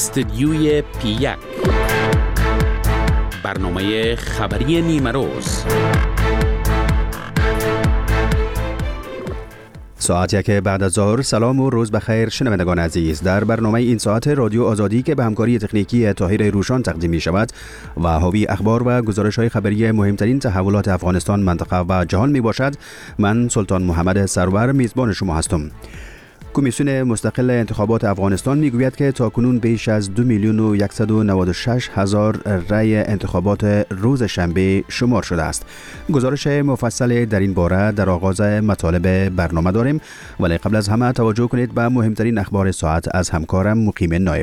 استدیوی پی1 برنامه خبری نیمه روز. ساعت یک بعد از ظهر. سلام و روز بخیر شنوندگان عزیز. در برنامه این ساعت رادیو آزادی که به همکاری تکنیکی طاهر روشان تقدیم می شود و حاوی اخبار و گزارش های خبری مهمترین تحولات افغانستان، منطقه و جهان می باشد. من سلطان محمد سرور میزبان شما هستم. کمیسیون مستقل انتخابات افغانستان میگوید که تاکنون بیش از 2,196,000 رای انتخابات روز شنبه شمار شده است. گزارش مفصل در این باره در آغاز مطالب برنامه داریم، ولی قبل از همه توجه کنید به مهمترین اخبار ساعت از همکارم مقیم نایب.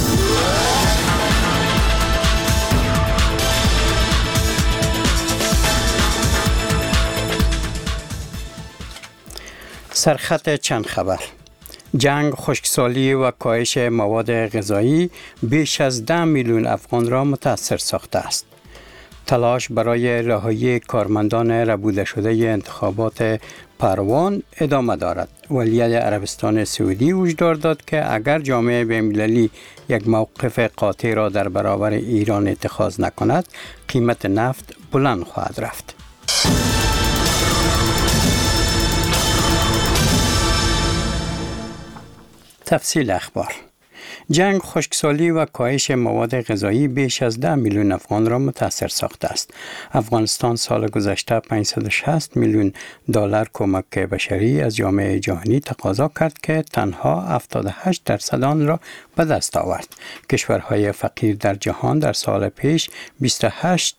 سرخط چند خبر: جنگ، خشکسالی و کاهش مواد غذایی بیش از 10 میلیون افغان را متاثر ساخته است. تلاش برای رهایی کارمندان ربوده شده انتخابات پروان ادامه دارد. ولیعهد عربستان سعودی هشدار داد که اگر جامعه بین‌المللی یک موقف قاطع را در برابر ایران اتخاذ نکند، قیمت نفت بلند خواهد رفت. تفصیل اخبار: جنگ، خشکسالی و کاهش مواد غذایی بیش از 10 میلیون افغان را متاثر ساخته است. افغانستان سال گذشته 560 میلیون دلار کمک بشری از جامعه جهانی تقاضا کرد که تنها 78% آن را به دست آورد. کشورهای فقیر در جهان در سال پیش 28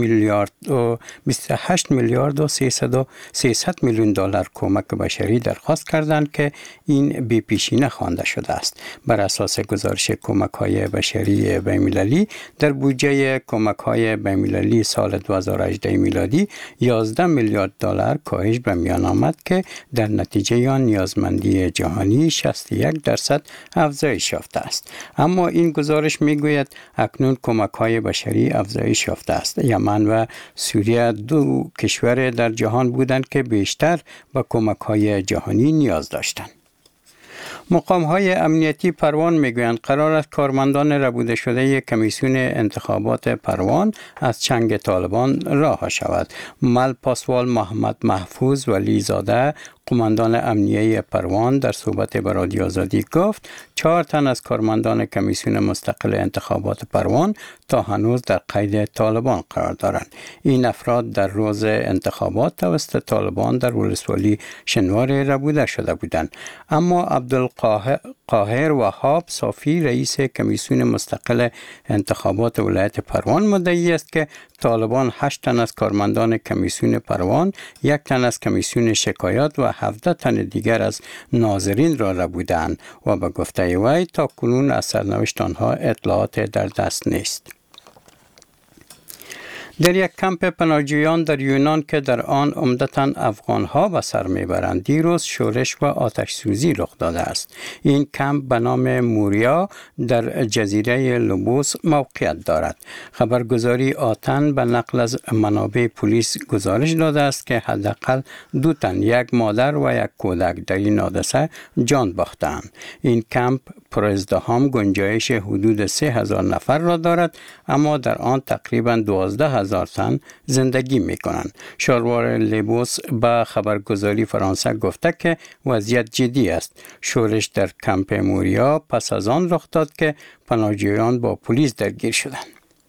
میلیارد و 300 میلیون دلار کمک بشری درخواست کردند که این بی پیشینه خوانده شده است. بر اساس گزارش کمک‌های بشری بین‌المللی، در بودجه کمک‌های بین‌المللی سال 2018 میلادی 11 میلیارد دلار کاهش به میان آمد که در نتیجه آن نیازمندی جهانی 61% افزایش یافته است. اما این گزارش میگوید اکنون کمک‌های بشری افزایش یافته است. یمن و سوریه دو کشور در جهان بودند که بیشتر به کمک‌های جهانی نیاز داشتند. مقام‌های امنیتی پروان میگویند قرار است کارمندان ربوده شده کمیسیون انتخابات پروان از چنگ طالبان رها شود. مل پاسوال محمد محفوظ ولی زاده، قماندان امنیه پروان، در صحبت با رادیو آزادی گفت 4 تن از کارمندان کمیسیون مستقل انتخابات پروان تا هنوز در قید طالبان قرار دارند. این افراد در روز انتخابات توسط طالبان در ولسوالی شنوار ربوده شده بودند. اما عبدالقاهر وهاب صافی، رئیس کمیسیون مستقل انتخابات ولایت پروان، مدعی است که طالبان 8 تن از کارمندان کمیسیون پروان، 1 تن از کمیسیون شکایات و 17 تن دیگر از ناظرین را ربودند و به گفته وی تا کنون از سرنوشت آنها اطلاعات در دست نیست. در یک کمپ پناهجویان در یونان که در آن عمدتاً افغان‌ها به سر میبرند، دیروز شورش و آتش سوزی رخ داده است. این کمپ به نام موریا در جزیره لوبوس موقعیت دارد. خبرگزاری آتن به نقل از منابع پلیس گزارش داده است که حداقل 2 تن، 1 مادر و 1 کودک در این حادثه جان باختند. این کمپ پر ازدحام گنجایش حدود 3,000 نفر را دارد، اما در آن تقریباً 12,000 تن زندگی می کنند. شهروار لبوس به خبرگزاری فرانسه گفته که وضعیت جدی است. شورش در کمپ موریا پس از آن رخ داد که پناهجویان با پلیس درگیر شدند.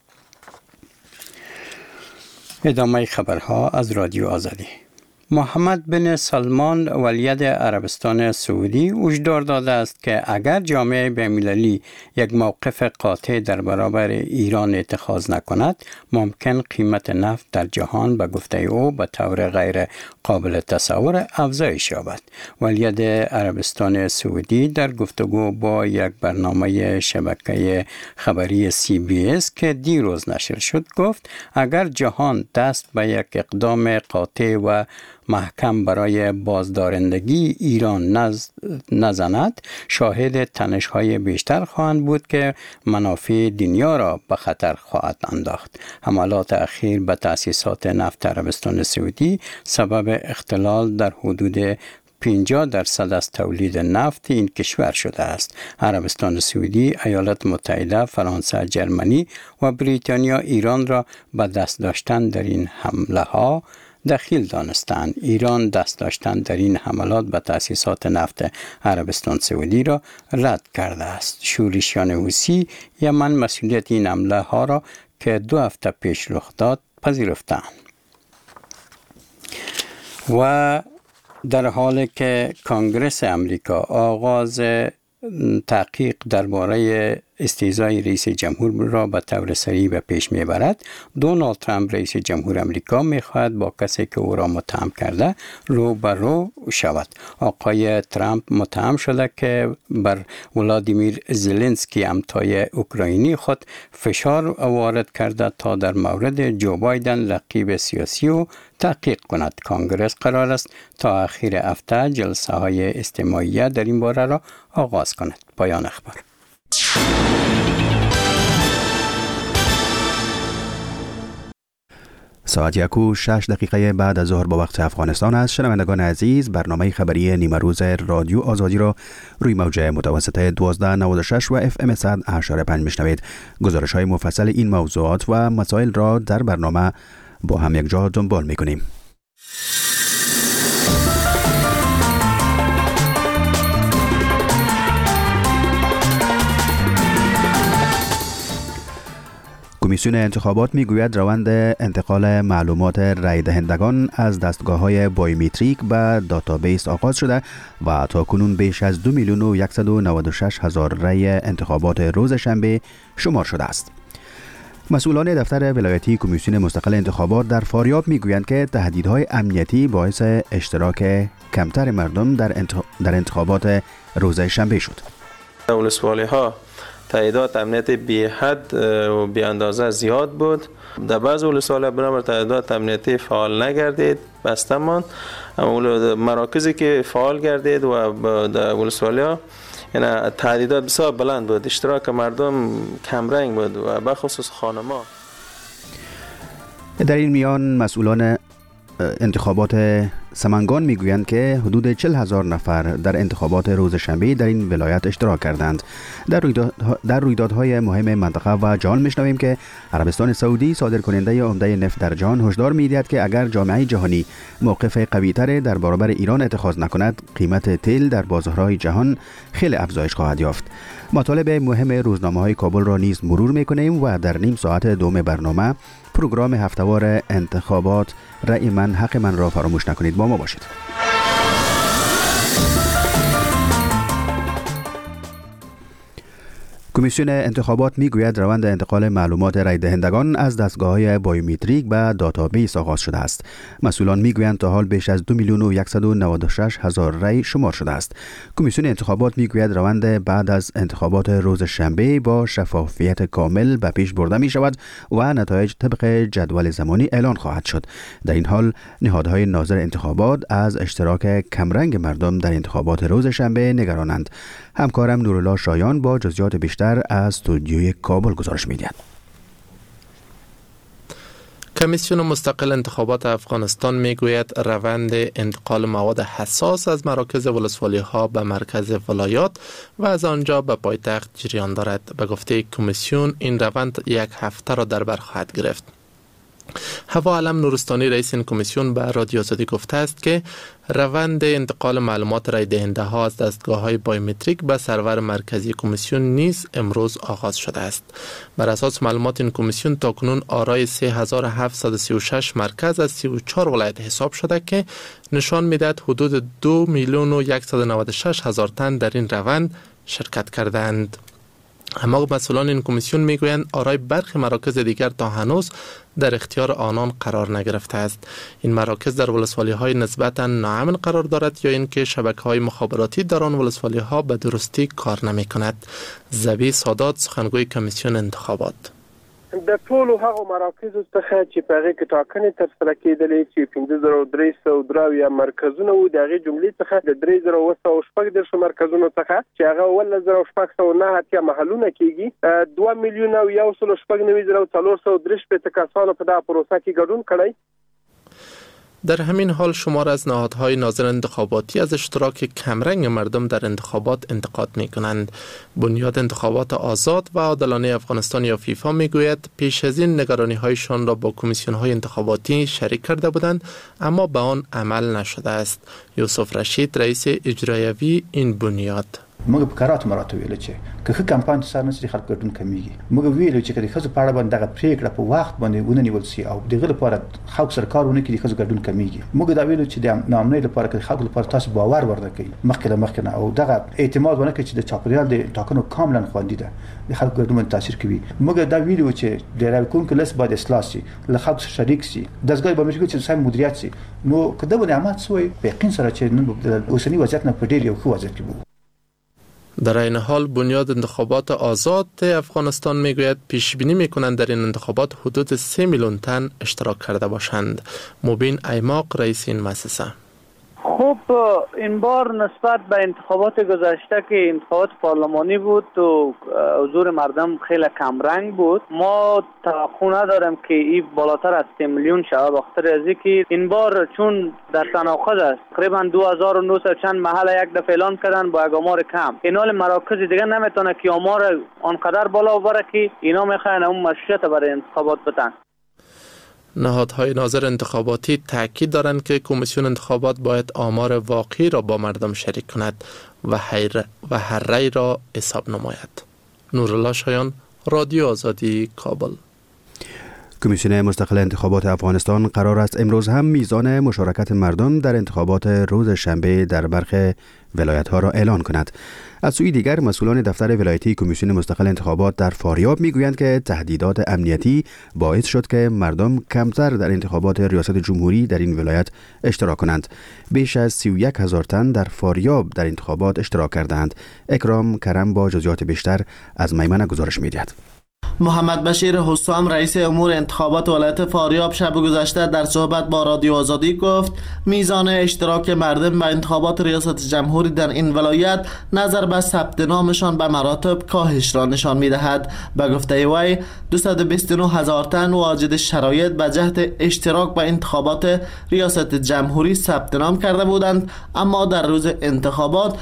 ادامه خبرها از رادیو آزادی. محمد بن سلمان ولیعهد عربستان سعودی هشدار داده است که اگر جامعه بین‌المللی یک موقف قاطع در برابر ایران اتخاذ نکند، ممکن قیمت نفت در جهان به گفته او به طور غیر قابل تصور افزایش یابد. ولیعهد عربستان سعودی در گفتگو با یک برنامه شبکه خبری CBS که دیروز نشر شد گفت اگر جهان دست به یک اقدام قاطع و محکم برای بازدارندگی ایران نزند، شاهد تنش‌های بیشتر خواهند بود که منافع دنیا را به خطر خواهد انداخت. حملات اخیر به تأسیسات نفت عربستان سعودی سبب اختلال در حدود 50% از تولید نفت این کشور شده است. عربستان سعودی، ایالات متحده، فرانسه، جرمنی و بریتانیا ایران را به دست داشتن در این حمله ها دخیل دانستند. ایران دست داشتن در این حملات به تأسیسات نفت عربستان سعودی را رد کرده است. شورشیان حوثی یمن مسئولیت این حمله ها را که 2 هفته پیش رخ داد پذیرفتند. و در حالی که کنگره امریکا آغاز تحقیق درباره استیضای رئیس جمهور را به طور سریع به پیش میبرد، دونالد ترامپ رئیس جمهور امریکا میخواهد با کسی که او را متهم کرده روبرو شود. آقای ترامپ متهم شده که بر ولادیمیر زلنسکی همتای اوکراینی خود فشار وارد کرده تا در مورد جو بایدن رقیب سیاسی او تحقیق کند. کنگره قرار است تا اخیر هفته جلسه های استماعیه در این باره را آغاز کند. پایان اخبار. ساعت 1:06 بعد از ظهر با وقت افغانستان است. شنوندگان عزیز، برنامه خبری نیمه روز رادیو آزادی را روی موج متوسط 1296 و FM 100.5 میشنوید. گزارش های مفصل این موضوعات و مسائل را در برنامه با هم یک جا دنبال میکنیم. کمیسیون انتخابات میگوید روند انتقال معلومات رای دهندگان از دستگاه‌های بایومتریک به داتابیس آغاز شده و تاکنون بیش از 2,196,000 رای انتخابات روز شنبه شمار شده است. مسئولان دفتر ولایتی کمیسیون مستقل انتخابات در فاریاب میگویند که تهدیدهای امنیتی باعث اشتراک کمتر مردم در انتخابات روز شنبه شد. ولسوالی‌ها تعداد امنیت بی حد و بی اندازه زیاد بود. در بعض ولسوالی‌ها بنابر تعداد امنیتی فعال نگردید، بسته ماند. اما مراکزی که فعال گردید و در ولسوالی‌ها یعنی تعداد بسیار بلند بود، اشتراک مردم کمرنگ بود و بخصوص خانما. در این میان مسئولان انتخابات سمنگان میگویند که حدود 40,000 نفر در انتخابات روز شنبه در این ولایت اشتراک کردند. در رویدادهای مهم منطقه و جهان میشنویم که عربستان سعودی صادرکننده عمده نفت در جهان هشدار میدهد که اگر جامعه جهانی موقف قوی‌تر در برابر ایران اتخاذ نکند، قیمت تیل در بازارهای جهان خیلی افزایش خواهد یافت. مطالب مهم روزنامه‌های کابل را نیز مرور میکنیم و در نیم ساعت دوم برنامه پروگرام هفته‌وار انتخابات رأی من حق من را فراموش نکنید. با ما باشید. کمیسیون انتخابات میگوید روند انتقال معلومات رای دهندگان از دستگاه‌های بایومتریک به داتابیس آغاز شده است. مسئولان میگویند تا حال بیش از 2,196,000 رای شمار شده است. کمیسیون انتخابات میگوید روند بعد از انتخابات روز شنبه با شفافیت کامل به پیش برده می شود و نتایج طبق جدول زمانی اعلان خواهد شد. در این حال نهادهای ناظر انتخابات از اشتراک کمرنگ مردم در انتخابات روز شنبه نگرانند. همکارم نورالله شایان با جزئیات بیشتر از استودیوی کابل گزارش می‌دهد. کمیسیون مستقل انتخابات افغانستان میگوید روند انتقال مواد حساس از مراکز ولسوالی‌ها به مرکز ولایات و از آنجا به پایتخت جریان دارد. به گفته کمیسیون این روند یک هفته را در بر خواهد گرفت. هوا علم نورستانی رئیس این کمیسیون به رادیو آزادی گفته است که روند انتقال معلومات رای دهنده ها از دستگاه های بایومتریک به سرور مرکزی کمیسیون نیز امروز آغاز شده است. بر اساس معلومات این کمیسیون تاکنون آرای 3736 مرکز از 34 ولایت حساب شده که نشان میدهد حدود 2,196,000 تن در این روند شرکت کردند. اما مسئولان این کمیسیون میگویند آرای برخی مراکز دیگر تا هنوز در اختیار آنان قرار نگرفته است. این مراکز در ولسوالی‌های نسبتاً ناامن قرار دارد یا اینکه شبکه‌های مخابراتی در آن ولسوالی‌ها به درستی کار نمی‌کند. زبی سادات سخنگوی کمیسیون انتخابات: د ټولو هغو مراکزو څخه چې په هغې کې ټاکنې ترسره کېدلې چې 5303 مرکزونه وو، د هغې جملې څخه د 3714 مرکزونو څخه چې هغه 11609 محلونه کېږي، 2,194,403 کسانو په دغه پروسه کې ګډون کړی. در همین حال شمار از نهادهای ناظر انتخاباتی از اشتراک کمرنگ مردم در انتخابات انتقاد می کنند. بنیاد انتخابات آزاد و عادلانه افغانستان یا فیفا می گوید پیش از این نگرانی هایشان را با کمیسیون های انتخاباتی شریک کرده بودند اما به آن عمل نشده است. یوسف رشید رئیس اجرایوی این بنیاد: موږ په کاراتو مراتو ویل چې که کمپاین سره نشي خلک ګډون کمیږي موږ ویل چې کله خزو پاړه باندې دغه پریکړه په وخت باندې ونیول شي او دغه لپاره خلک سره کارونه کوي خزو ګډون کمیږي موږ دا ویل چې د نامنۍ لپاره کې خلک لپاره تاسو باور ورکړي مخکې او دغه اعتماد ونه کوي چې د چاپریال د ټاکنو کاملا خوندي ده د خلکو ګډون باندې تاثیر کوي موږ دا ویل چې د راکون کلاس باید اصلاح شي له خلکو سره شریک شي دغه به موږ چې سم مدیریت شي نو کله باندې عمل شوی په یقین سره چې نن د اوسنی وضعیت نه په ډیر یو ښه وضعیت کې در این حال بنیاد انتخابات آزاد افغانستان میگوید پیش بینی میکنند در این انتخابات حدود 3 میلیون تن اشتراک کرده باشند. مبین ایماق رئیس این مؤسسه: خب این بار نسبت به انتخابات گذشته که انتخابات پارلمانی بود و حضور مردم خیلی کم رنگ بود، ما توقع نداریم که این بالاتر از 3 میلیون شود، بخاطر از اینکه این بار چون در تناقض است تقریبا 2900 چند محل یک دفعه اعلان کردن با یک آمار کم. این حال مراکز دیگه نمیتونه که آمار آنقدر بالا ببره که اینا میخواین اون مشروعیت برای انتخابات بدن. نهادهای ناظر انتخاباتی تاکید دارند که کمیسیون انتخابات باید آمار واقعی را با مردم شریک کند و هر رأی را حساب نماید. نورالله شایان، رادیو آزادی، کابل. کمیسیون مستقل انتخابات افغانستان قرار است امروز هم میزان مشارکت مردم در انتخابات روز شنبه در برخی ولایت‌ها را اعلان کند. از سوی دیگر مسئولان دفتر ولایتی کمیسیون مستقل انتخابات در فاریاب میگویند که تهدیدات امنیتی باعث شد که مردم کمتر در انتخابات ریاست جمهوری در این ولایت اشتراک کنند. بیش از 31,000 تن در فاریاب در انتخابات اشتراک کردند. اکرام کرم با جزئیات بیشتر از میمنه گزارش می‌دهد. محمد بشیر حسام رئیس امور انتخابات ولایت فاریاب شب گذشته در صحبت با رادیو آزادی گفت میزان اشتراک مردم به انتخابات ریاست جمهوری در این ولایت نظر به ثبت نامشان به مراتب کاهش را نشان می‌دهد. به گفته وی 229,000 تن واجد شرایط به جهت اشتراک به انتخابات ریاست جمهوری ثبت نام کرده بودند، اما در روز انتخابات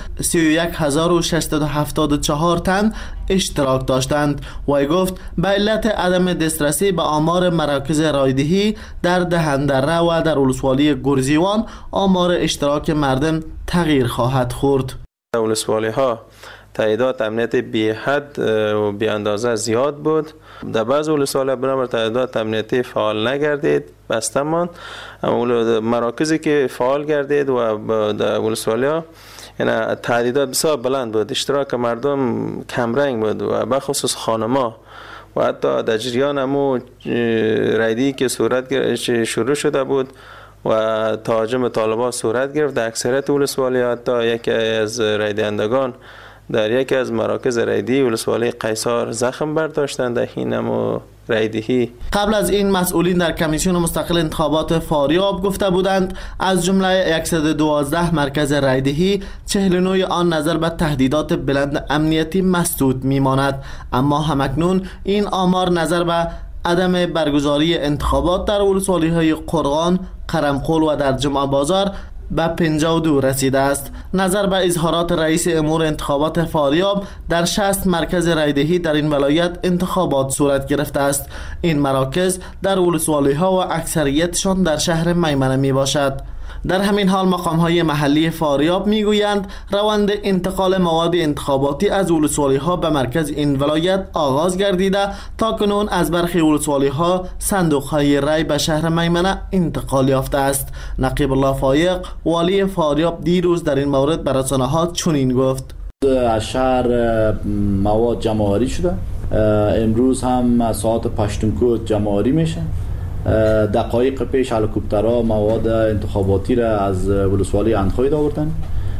31,674 تن اشتراک داشتند. وی گفت به علت عدم دسترسی به آمار مراکز رایدهی در دهندره و در ولسوالی گرزیوان آمار اشتراک مردم تغییر خواهد خورد. ولسوالی ها تعداد امنیت بی حد و بی اندازه زیاد بود. در بعض ولسوالی بنابر تعداد امنیتی فعال نگردید، بسته ماند. اما مراکزی که فعال گردید و در ولسوالی ها یعنی تعداد بسیار بلند بود، اشتراک مردم کمرنگ بود و بخصوص خانما و حتی در جریان همو رایدی که شروع شده بود و تهاجم طالبان صورت گرفت در اکثریت ولسوالی ها. حتی یکی از رایدندگان در یکی از مراکز رایدی ولسوالی قیصار زخم برداشتند در این همو رایدهی. قبل از این مسئولین در کمیسیون مستقل انتخابات فاریاب گفته بودند از جمله 112 مرکز رایدهی 49 آن نظر به تهدیدات بلند امنیتی مسدود میماند، اما همکنون این آمار نظر به عدم برگزاری انتخابات در ولسوالی های قرغان، قرمقل و در جمعه بازار به 52 رسیده است. نظر به اظهارات رئیس امور انتخابات فاریاب در 60 مرکز رایدهی در این ولایت انتخابات صورت گرفته است. این مراکز در ولسوالی ها و اکثریتشان در شهر میمنه می باشد. در همین حال مقام‌های محلی فاریاب میگویند روند انتقال مواد انتخاباتی از ولسوالی‌ها به مرکز این ولایت آغاز گردیده. تا کنون از برخی ولسوالی‌ها صندوق‌های رای به شهر میمنه انتقال یافته است. نقیب الله فایق والی فاریاب دیروز در این مورد به رسانه‌ها چنین گفت: از شهر مواد جمع‌آوری شده، امروز هم ساعت پشتونکوت جمع‌آوری میشه. دقایق پیش هلیکوپترها مواد انتخاباتی را از ولسوالی اندخوی آوردن.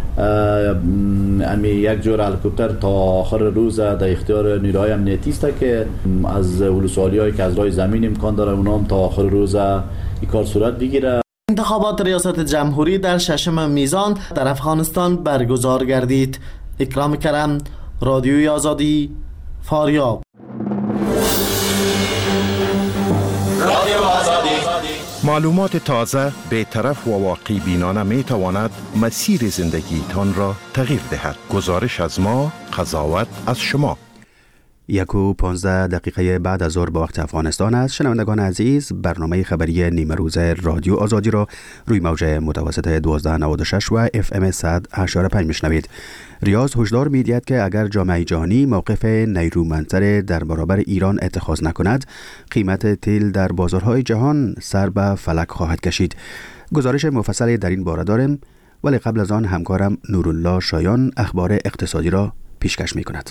یک جور هلیکوپتر تا آخر روز در اختیار نیروهای امنیتی است که از ولسوالی هایی که از راه زمین امکان داره اونا هم تا آخر روز این کار صورت بگیره. انتخابات ریاست جمهوری در 6 میزان در افغانستان برگزار گردید. اکرام کرم، رادیوی آزادی، فاریاب. رادیو آزادی معلومات تازه، بی‌طرف و واقع بینانه می تواند مسیر زندگیتان را تغییر دهد. گزارش از ما، قضاوت از شما. 1:15 بعد از ظهر به وقت افغانستان است. شنوندگان عزیز، برنامه خبری نیمه روز رادیو آزادی را روی موج متوسط 1296 و FM 100.5 میشنوید. ریاض هشدار می‌دهد که اگر جامعه جهانی موقف نیرومندتر در برابر ایران اتخاذ نکند، قیمت تیل در بازارهای جهان سر به فلک خواهد کشید. گزارش مفصلی در این باره داریم، ولی قبل از آن همکارم نورالله شایان اخبار اقتصادی را پیشکش می‌کند.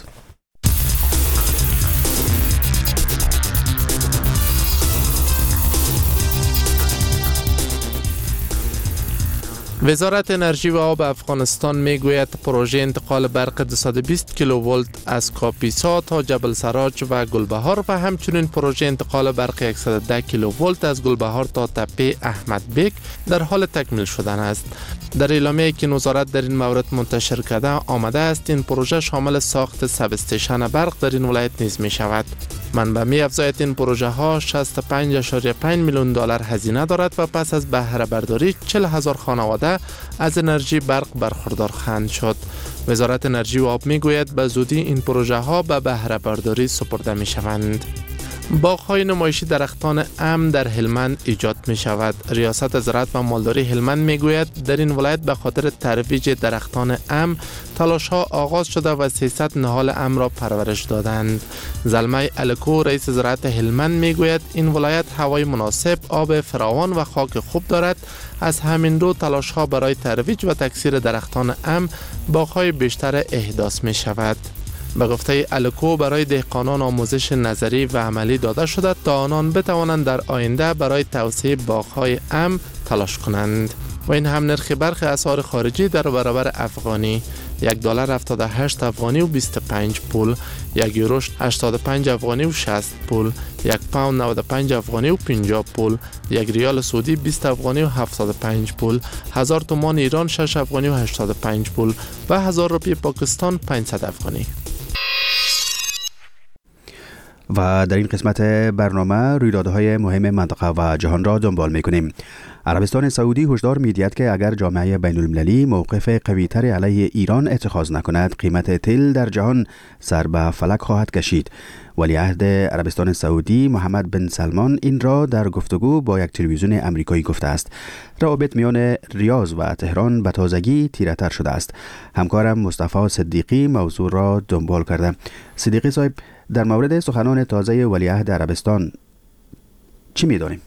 وزارت انرژی و آب افغانستان میگوید پروژه انتقال برق 220 کیلوولت از کاپیسا تا جبل سراج و گلبهار و همچنین پروژه انتقال برق 110 کیلوولت از گلبهار تا تپه احمد بیگ در حال تکمیل شدن است. در اعلامیه‌ای که وزارت در این مورد منتشر کرده آمده است این پروژه شامل ساخت سب استیشن برق در این ولایت نیز می شود. منبع می افزاید این پروژه ها 65.5 میلیون دلار هزینه دارد و پس از بهره برداری 40,000 خانواده از انرژی برق برخوردار خواهند شد. وزارت انرژی و آب می گوید به زودی این پروژه ها به بهره برداری سپرده می شوند. باغ‌های نمایشی درختان ام در هلمند ایجاد می شود. ریاست زراعت و مالداری هلمند می گوید در این ولایت به خاطر ترویج درختان ام تلاش ها آغاز شده و 300 نهال ام را پرورش دادند. زلمه الکو رئیس زراعت هلمند می گوید این ولایت هوای مناسب، آب فراوان و خاک خوب دارد. از همین رو تلاش ها برای ترویج و تکثیر درختان ام باغ‌های بیشتر احداث می شود. به گفته الکو برای دهقانان آموزش نظری و عملی داده شده تا آنان بتوانند در آینده برای توسعه باغ‌های ام تلاش کنند. و این هم نرخ برخی اسعار خارجی در برابر افغانی: $1 78 افغانی و 25 پول، 1 یورو 85 افغانی و 60 پول، 1 پوند 95 افغانی و 50 پول، 1 ریال سعودی 20 افغانی و 75 پول، 1000 تومان ایران 6 افغانی و 85 پول و 1000 روپیه پاکستان 500 افغانی. و در این قسمت برنامه رویدادهای مهم منطقه و جهان را دنبال می‌کنیم. عربستان سعودی هشدار می‌دهد که اگر جامعه بین‌المللی موقف قوی‌تر علیه ایران اتخاذ نکند، قیمت تیل در جهان سر به فلک خواهد کشید. ولیعهد عربستان سعودی محمد بن سلمان این را در گفتگو با یک تلویزیون امریکایی گفته است. روابط میان ریاض و تهران به تازگی تیره‌تر شده است. همکارم مصطفی صدیقی موضوع را دنبال کرده. صدیقی صاحب، در مورد سخنان تازه ولیعهد عربستان چی می‌دانیم؟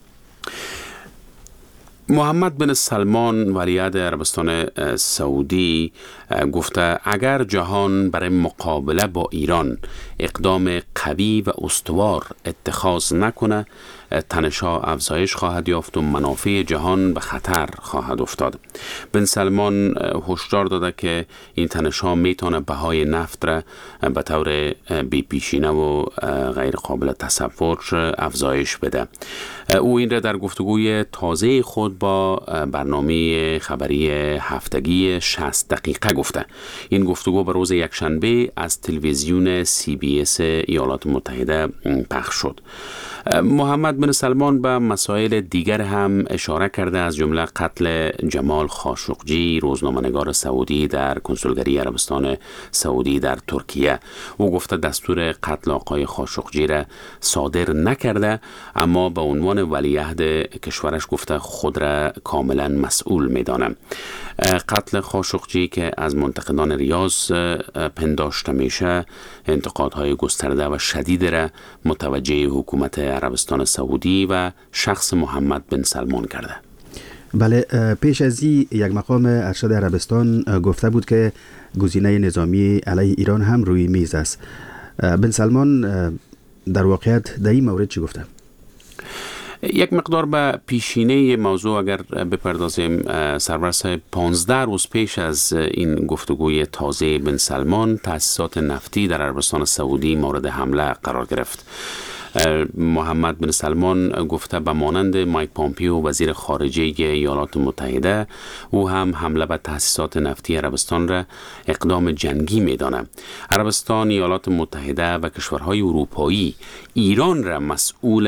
محمد بن سلمان ولیعهد عربستان سعودی گفته اگر جهان برای مقابله با ایران اقدام قوی و استوار اتخاذ نکنه، تنش‌ها افزایش خواهد یافت و منافع جهان به خطر خواهد افتاد. بن سلمان هشدار داده که این تنش‌ها میتونه بهای نفت را به طور بی‌پیشینه و غیر قابل تصور افزایش بده. او این را در گفتگوی تازه خود با برنامه خبری هفتگی 60 دقیقه گفته. این گفتگو به روز یکشنبه از تلویزیون CBS ایالات متحده پخش شد. محمد بن سلمان به مسائل دیگر هم اشاره کرده، از جمله قتل جمال خاشقجی، روزنامه‌نگار سعودی در کنسولگری عربستان سعودی در ترکیه. او گفته دستور قتل آقای خاشقجی را صادر نکرده، اما به عنوان ولیعهد کشورش گفته خود را کاملا مسئول می‌دانم. قتل خاشقجی که از منتقدان ریاض پنداشته میشه، انتقادهای گسترده و شدید را متوجه حکومت عربستان سعودی و شخص محمد بن سلمان کرده. بله، پیش از این یک مقام ارشد عربستان گفته بود که گزینه نظامی علیه ایران هم روی میز است. بن سلمان در واقعیت در این مورد چی گفته؟ یک مقدار به پیشینه موضوع اگر بپردازیم، سرور صاحب 15 روز پیش از این گفتگوی تازه بن سلمان، تأسیسات نفتی در عربستان سعودی مورد حمله قرار گرفت. محمد بن سلمان گفته به مانند مایک پامپیو وزیر خارجه ایالات متحده، او هم حمله به تأسیسات نفتی عربستان را اقدام جنگی می‌داند. عربستان، ایالات متحده و کشورهای اروپایی ایران را مسئول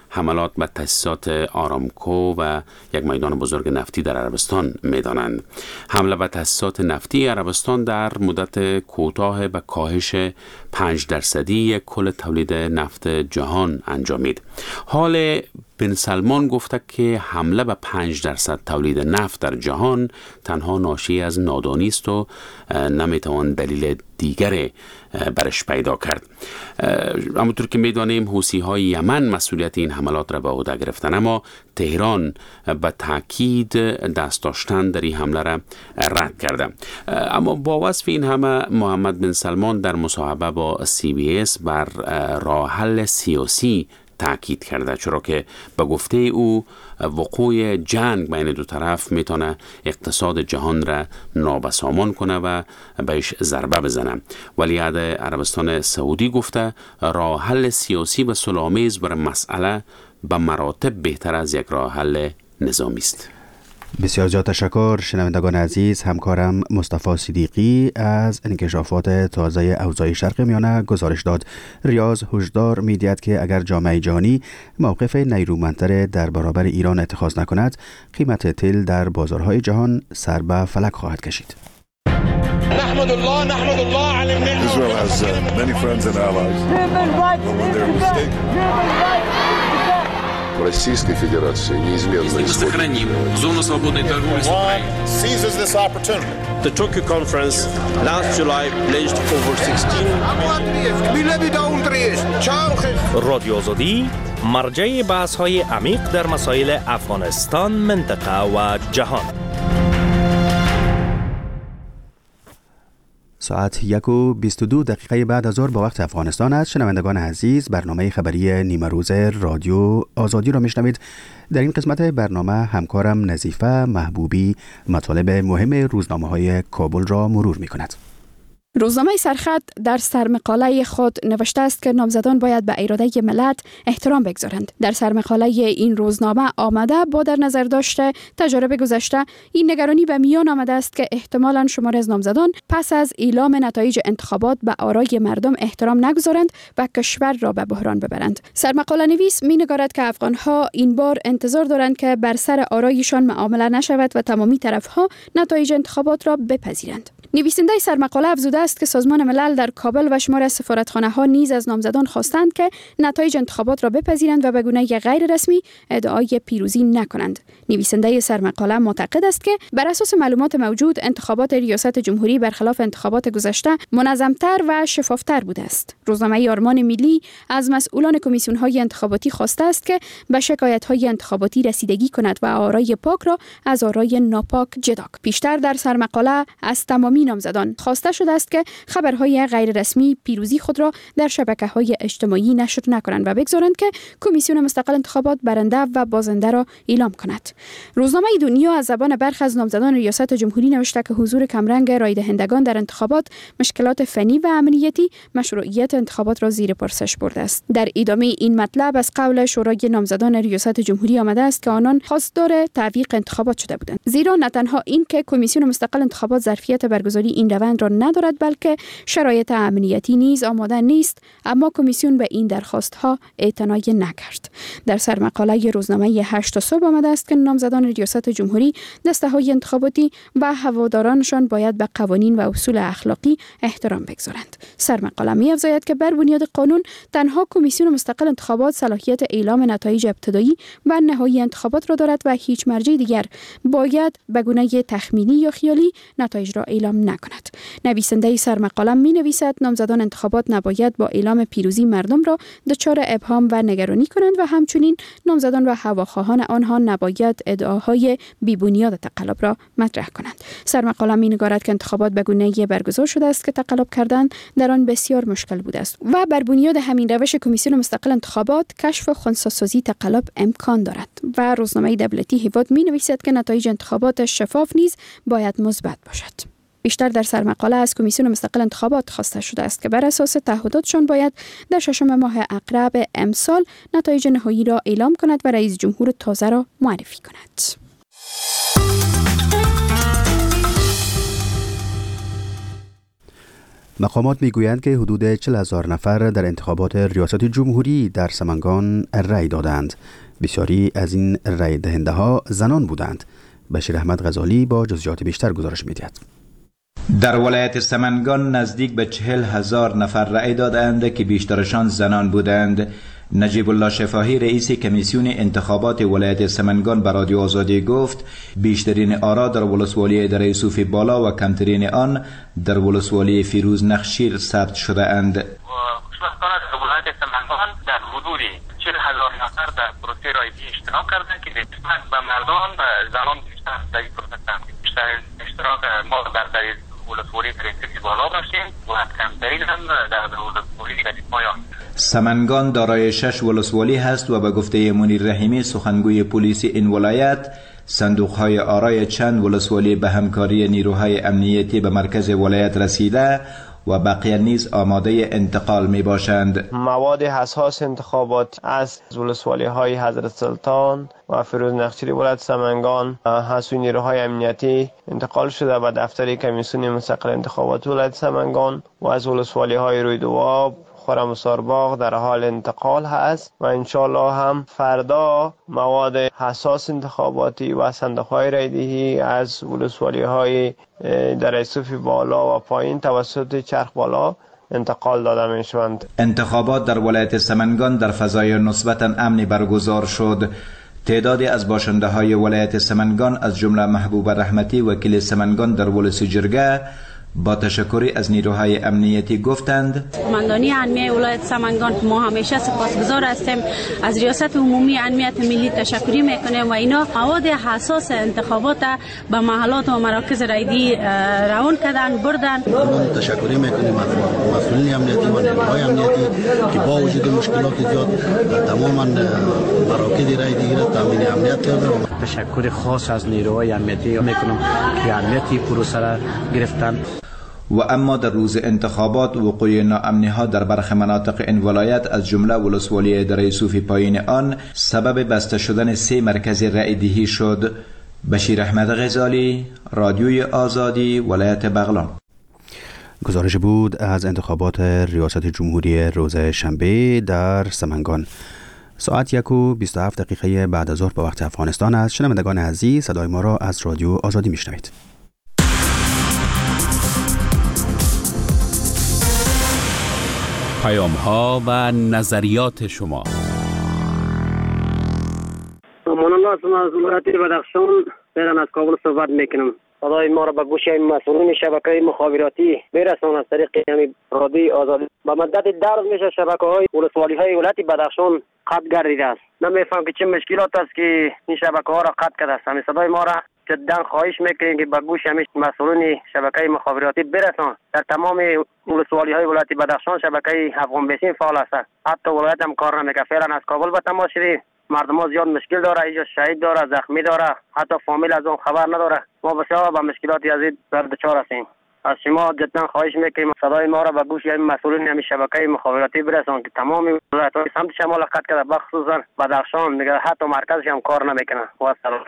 حملات به تأسیسات آرامکو و یک میدان بزرگ نفتی در عربستان می‌دانند. حمله به تأسیسات نفتی عربستان در مدت کوتاه به کاهش 5% کل تولید نفت جهان انجامید. حال بن سلمان گفته که حمله به 5% تولید نفت در جهان تنها ناشی از نادانی است و نمیتوان دلیل دیگری برش پیدا کرد. همونطور که میدانیم حوثی های یمن مسئولیت این حملات را به عهده گرفتن، اما تهران به تاکید دست داشتن در این حمله را رد کرده. اما با وصف این همه محمد بن سلمان در مصاحبه با CBS بر راه حل سیاسی تاکید کرده، چرا که به گفته او وقوع جنگ بین دو طرف میتونه اقتصاد جهان را نابسامان کنه و بهش ضربه بزنه. ولیعهد عربستان سعودی گفته راه حل سیاسی و صلح‌آمیز بر مسئله به مراتب بهتر از یک راه حل نظامی است. بسیار زیاد تشکر شنوندگان عزیز. همکارم مصطفی صدیقی از انکشافات تازه اوضاع شرق میانه گزارش داد. ریاض هشدار می‌دهد که اگر جامعه جهانی موقف نیرومندتر در برابر ایران اتخاذ نکند، قیمت تل در بازارهای جهان سر به فلک خواهد کشید. نحمد الله على النعمة. Israel has many friends and allies. When they're mistaken. Российской Федерации неизменно сохраним зону свободной торговли с Украиной. Seizes this opportunity. The Tokyo conference last July pledged over 16 رادیو آزادی مرجع بحث‌های عمیق در مسائل افغانستان، منطقه و جهان. ساعت 1:22 بعد از ظهر با وقت افغانستان است. شنوندگان عزیز، برنامه خبری نیمه روز رادیو آزادی را میشنوید. در این قسمت برنامه همکارم نظیفه محبوبی مطالب مهم روزنامه‌های کابل را مرور می‌کند. روزنامه سرخط در سرمقاله خود نوشته است که نامزدان باید به اراده ملت احترام بگذارند. در سرمقاله این روزنامه آمده با در نظر داشته تجارب گذشته، این نگرانی به میان آمده است که احتمالاً شمار از نامزدان پس از اعلام نتایج انتخابات به آرای مردم احترام نگذارند و کشور را به بحران ببرند. سرمقاله نویس می‌نگارد که افغان‌ها این بار انتظار دارند که بر سر آرایشان معامله نشود و تمامی طرف‌ها نتایج انتخابات را بپذیرند. نویسنده سرمقاله افزوده است که سازمان ملل در کابل و شمار از سفارتخانه‌ها نیز از نامزدان خواستند که نتایج انتخابات را بپذیرند و به گونه غیر رسمی ادعای پیروزی نکنند. نویسنده سرمقاله معتقد است که بر اساس معلومات موجود انتخابات ریاست جمهوری برخلاف انتخابات گذشته منظم‌تر و شفاف‌تر بوده است. روزنامه آرمان ملی از مسئولان کمیسیون‌های انتخاباتی خواسته است که به شکایت‌های انتخاباتی رسیدگی کند و آرای پاک را از آرای ناپاک جدا کند. بیشتر در سرمقاله از تمامی نامزدان خواسته شده است که خبرهای غیر رسمی پیروزی خود را در شبکه‌های اجتماعی نشر نکنند و بگذارند که کمیسیون مستقل انتخابات برنده و بازنده را اعلام کند. روزنامه دنیا از زبان برخی از نامزدان ریاست جمهوری نوشته که حضور کمرنگ رای دهندگان در انتخابات مشکلات فنی و امنیتی مشروعیت انتخابات را زیر پرسش برده است. در ادامه این مطلب از قول شورای نامزدان ریاست جمهوری آمده است که آنان خواستار تعویق انتخابات شده بودند، زیرا نه تنها این که کمیسیون مستقل انتخابات ظرفیت برگزاری این روند را ندارد، بلکه شرایط امنیتی نیز آماده نیست، اما کمیسیون به این درخواست‌ها اعتنا نکرد. در سرمقاله روزنامه 8 صبح آمده است که نامزدان ریاست جمهوری دسته‌های انتخاباتی و هوادارانشان باید به قوانین و اصول اخلاقی احترام بگذارند. سرمقاله می‌افزاید که بر بنیاد قانون تنها کمیسیون مستقل انتخابات صلاحیت اعلام نتایج ابتدایی و نهایی انتخابات را دارد و هیچ مرجع دیگر باید به گونه تخمینی یا خیالی نتایج را اعلام نکند. نویسنده سرمقاله می‌نویسد نامزدان انتخابات نباید با اعلام پیروزی مردم را دچار ابهام و نگرانی کنند و همچنین نامزدان و هواخواهان آنها نباید ادعاهای بی‌بنیاد تقلب را مطرح کنند. سرمقاله می‌نگارد که انتخابات به گونه‌ای برگزار شده است که تقلب کردن در آن بسیار مشکل بوده است و بر بنیاد همین روش کمیسیون مستقل انتخابات کشف خنثی‌سازی تقلب امکان دارد. و روزنامه دولتی هیواد می‌نویسد که نتایج انتخابات شفاف نیز باید مثبت باشد. بیشتر در سرمقاله از کمیسیون مستقل انتخابات خواسته شده است که بر اساس تعهداتشان باید در 6 ماه عقرب امسال نتایج نهایی را اعلام کند و رئیس جمهور تازه را معرفی کند. مقامات میگویند که حدود 40,000 نفر در انتخابات ریاست جمهوری در سمنگان رأی دادند. بسیاری از این رأی دهنده ها زنان بودند. بشیر احمد غزالی با جزئیات بیشتر گزارش می‌دهد. در ولایت سمنگان نزدیک به 40,000 نفر رأی دادند که بیشترشان زنان بودند. نجیب الله شفاهی رئیس کمیسیون انتخابات ولایت سمنگان به رادیو آزادی گفت بیشترین آرا در ولسوالی دره یوسف بالا و کمترین آن در ولسوالی فیروز نخشیر ثبت شده اند. خوشبختانه در ولایت سمنگان در حدود 40,000 نفر در پروسه رایگیری اشتراک کردند که نسبت به مردان و زنان بیشتر در این پروسه بیشتر اشتراک ما در ولسوالی دره یوسف بالا داشتیم و کمترین هم در ولسوالی دره پایان. سمنگان دارای 6 ولسوالی هست و به گفته منیر رحیمی سخنگوی پلیس این ولایت صندوق‌های آرای چند ولسوالی به همکاری نیروهای امنیتی به مرکز ولایت رسیده و بقیه نیز آماده انتقال می باشند. مواد حساس انتخابات از ولسوالی‌های حضرت سلطان و فیروز نخچیر ولایت سمنگان حسوی نیروهای امنیتی انتقال شده به دفتر کمیسیون مستقل انتخابات ولایت سمنگان و از ولسوالی‌های رویدواب خرمسارباغ در حال انتقال هست و انشالله هم فردا مواد حساس انتخاباتی و صندوق‌های رایدهی از ولسوالی‌های در یوسف بالا و پایین توسط چرخ بالا انتقال داده می شوند. انتخابات در ولایت سمنگان در فضای نسبتاً امنی برگزار شد. تعدادی از باشنده های ولایت سمنگان از جمله محبوب رحمتی وکیل سمنگان در ولس جرگه با تشکری از نیروهای امنیتی گفتند قماندانی امنیتی ولایت سمنگان ما همیشه سپاسگزار هستیم از ریاست عمومی امنیت ملی تشکری میکنیم و اینا مواد حساس انتخابات به محلات و مراکز رایدی روان کردن بردن. تشکری میکنیم از مسئولین امنیتی و نیروهای امنیتی که با وجود مشکلات زیاد تماما مراکز رایدی را تامین امنیت کردن. تشکر خاص از نیروهای امنیتی میکنم که امنیتی پروسه را گرفتن. و اما در روز انتخابات وقوع ناامنی ها در برخی مناطق این ولایت از جمله ولسوالی دره یوسف پایین آن سبب بسته شدن 3 مرکز رای دهی شد. بشیر احمد غزالی، رادیوی آزادی، ولایت بغلان. گزارش بود از انتخابات ریاست جمهوری روز شنبه در سمنگان. ساعت 1:27 بعد از ظهر به وقت افغانستان است. شنوندگان عزیز، صدای ما را از رادیو آزادی میشنوید. پیام‌ها و نظریات شما. امان الله از ولایت بدخشان برن از کابل صحبت میکنم. صدای ما را به گوش مسئولین شبکه مخابراتی برسان از طریق همین رادیوی آزادی. با مدت 10 روز میشه شبکه‌های ولسوالی‌های ولایت بدخشان قطع گردیده است. نمیفهم که چه مشکلات است که این شبکه‌ها را قطع کرده است. همین صدای ما را جدا خواهش میکنیم که به گوش همین مسئولین شبکه مخابراتی برسان. در تمام ولسوالی‌های ولایت بدخشان شبکه افغان بیسیم فعال است. حتی ولایت هم کار نمیکنه. فعلا از کابل به تماس شدیم. مردم ها زیاد مشکل داره، اینجا شهید داره، زخمی داره، حتی فامیل از اون خبر نداره. ما بسیار با مشکلاتی از این دچار هستیم. از شما جدا خواهش میکنیم صدای ما را به گوش همین مسئولین همین شبکه مخابراتی برسان که تمام ولایت‌های سمت شمال قطع کرده، بخصوصا بدخشان دیگه حتی مرکزش هم کار نمیکنه. و سلام.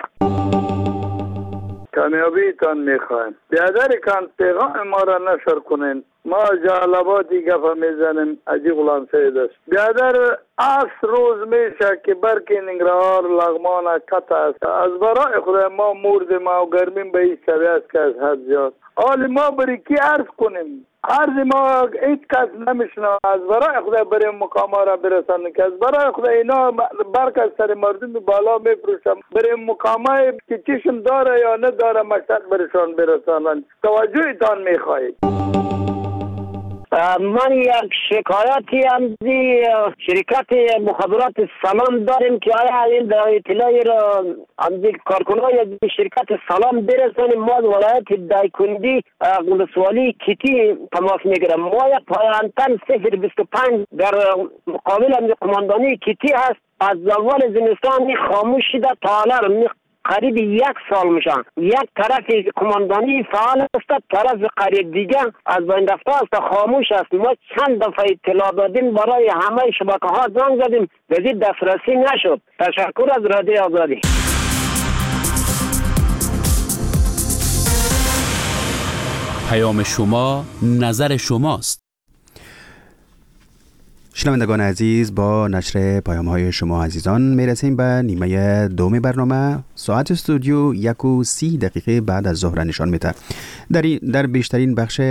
کامیابی تان میخوایم. بیادر کان پیغام ما را نشر کنین. ما جالباتی گفت میزنیم عجیب غلام سید است. بیادر 8 روز میشه که برک ننگرهار لغمان کت است. از برای خدا ما مرد ما و گرمیم به این سویه است که از حد زیاد. حالی ما بری کی عرض کنیم؟ عرض ما هیچ کس نمیشنه. از برای خدا بریم مقام را برسانیم که از برای خدا اینا برک از سر مردم بالا میفروشم. بریم مقامای که چشم داره یا نداره مشتق برشان برسانند. توجه تان میخواهید. من یک شکایتی از شرکت مخابرات سلام داریم که آیا این اطلاعی را از کارکنای شرکت سلام برسانیم. ما ولایت دایکندی ولسوالی کیتی تماس میگیرم. ما یک پایانتن 025 در مقابل قماندانی کیتی هست. از اول زمستان خاموش شده تا حالا قریب 1 سال میشن. یک طرف قماندانی فعال است، طرف قریب دیگه از بین رفته است، خاموش است. ما چند دفعه اطلاع دادیم، برای همه شبکه‌ها زنگ زدیم، ولی دسترسی نشد. تشکر از رادیو آزادی. پیام شما نظر شماست. شنوندگان عزیز، با نشر پیام‌های شما عزیزان میرسیم به نیمه دوم برنامه. ساعت استودیو 1:30 بعد از ظهر نشان میده. در بیشترین بخش